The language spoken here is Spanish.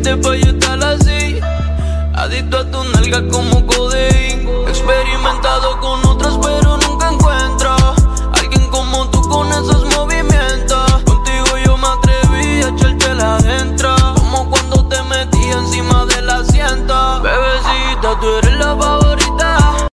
hiciste pa' yo estar así? Adicto a tu nalga como codeín.